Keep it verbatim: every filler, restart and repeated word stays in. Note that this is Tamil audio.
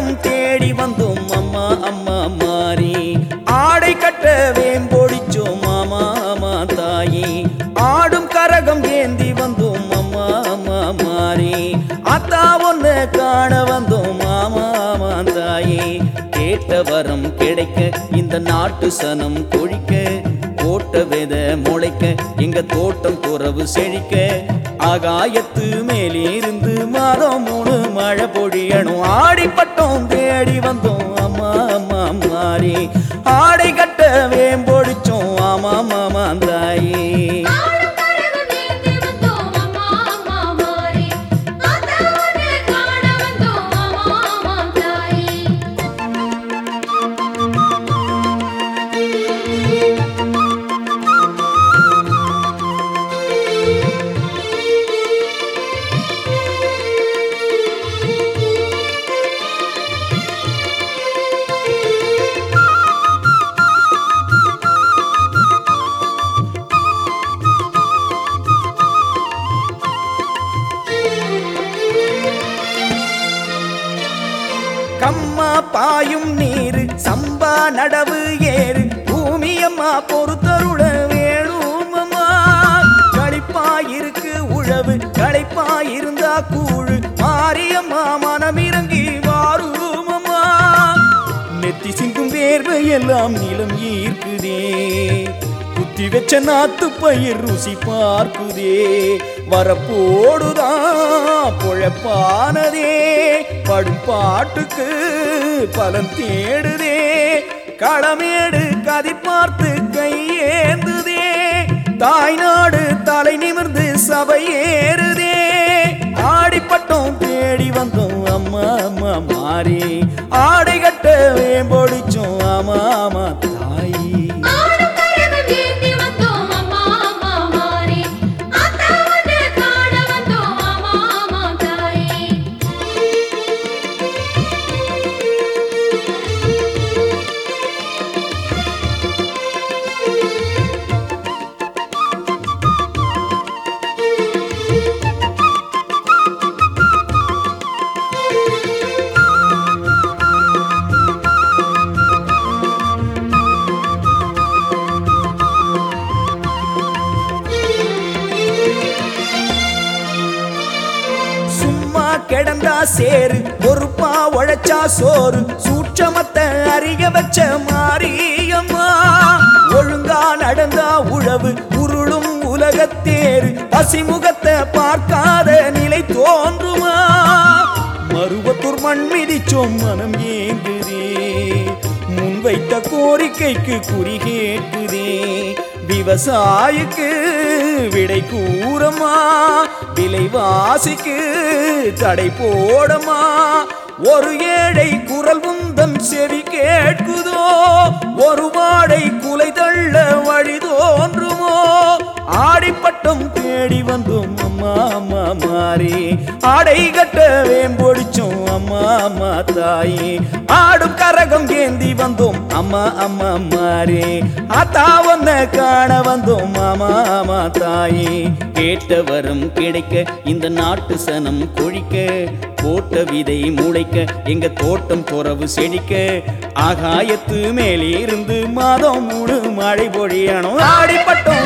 கட்டும் தேடி வந்தோம் அம்மா அம்மா மாறி ஆடை கட்ட வேம்பொடிச்சோம் மாமா அம்மா தாயி ஆடும் கரகம் ஏந்தி வந்தோம் அம்மா அம்மா மாறி அத்தா ஒன்னு காண வந்தோம் மாமா அம்மா தாயி கேட்ட வரம் கிடைக்க இந்த நாட்டு சனம் கொழிக்க போட்ட வித முளைக்க எங்க தோட்டம் துறவு செழிக்க ஆகாயத்து மேலிருந்து மாதம் மூணு மழை பொழியணும் ஆடிப்பட்டோம் தேடி வந்தோம் அம்மா அம்மா மாறி ஆடை கட்ட வேம்பொடிச்சோம் ஆமா மாமா தாயி கம்மா பாயும் நீரு சம்பா நடவு ஏறு பூமியம்மா பொறுத்தருட வேணுமம்மா களிப்பாயிருக்கு உழவு களிப்பாயிருந்தா கூழு மாரியம்மா மனமிறங்கி வாருமம்மா நெத்தி சிந்தும் வேர்வை எல்லாம் நிலம் ஈர்க்குதே குத்தி வச்ச நாத்து பயிர் ருசி பார்க்குதே வரப்போடுதான் பொழப்பானதே படும் பாட்டுக்கு பலன் தேடுதே களமேடு கதி பார்த்து கையேந்துதே தாய்நாடு தலை நிமிர்ந்து சபை ஏறுதே ஆடிப்பட்டோம் தேடி வந்தோம் அம்மா அம்மா மாறி ஆடை கட்ட வேம்பொடிச்சோம் ஆமா ஆமா தாயி கிடந்தா சேரு பொறுப்பா உழைச்சா சோறு சூட்சமத்தை அறிய வச்ச மாரியம்மா ஒழுங்கா நடந்தா உழவு உருளும் உலகத்தேரு பசிமுகத்தை பார்க்காத நிலை தோன்றுமா மருவத்தூர் மண் மிதிச்சோம் மனம் ஏங்குதே முன்வைத்த கோரிக்கைக்கு குறி கேட்குதே விவசாயிக்கு விடை கூறமா விலைவாசிக்கு தடை போடமா ஒரு ஏழை குரல் உந்தன் செவி கேட்குதோ ஒரு வாடை குலை தள்ள வழி தோன்றுமோ ஆடிப்பட்டம் தேடி வந்தோம் அம்மா அம்மா மாறி ஆடை கட்ட வேம்பொடிச்சோம் அம்மா அம்மா தாயி ஆடும் கரகம் ஏந்தி வந்தோம் அம்மா அம்மா மாறி ஆத்தா ஒன்ன காண வந்தோம் மாமா அம்மா தாயி கேட்ட வரம் கிடைக்க இந்த நாட்டு சனம் கொழிக்க போட்ட விதை முளைக்க எங்க தோட்டம் துறவு செழிக்க ஆகாயத்து மேலிருந்து மாதம் மூணு மழை பொழியணும் ஆடிப்பட்டோம்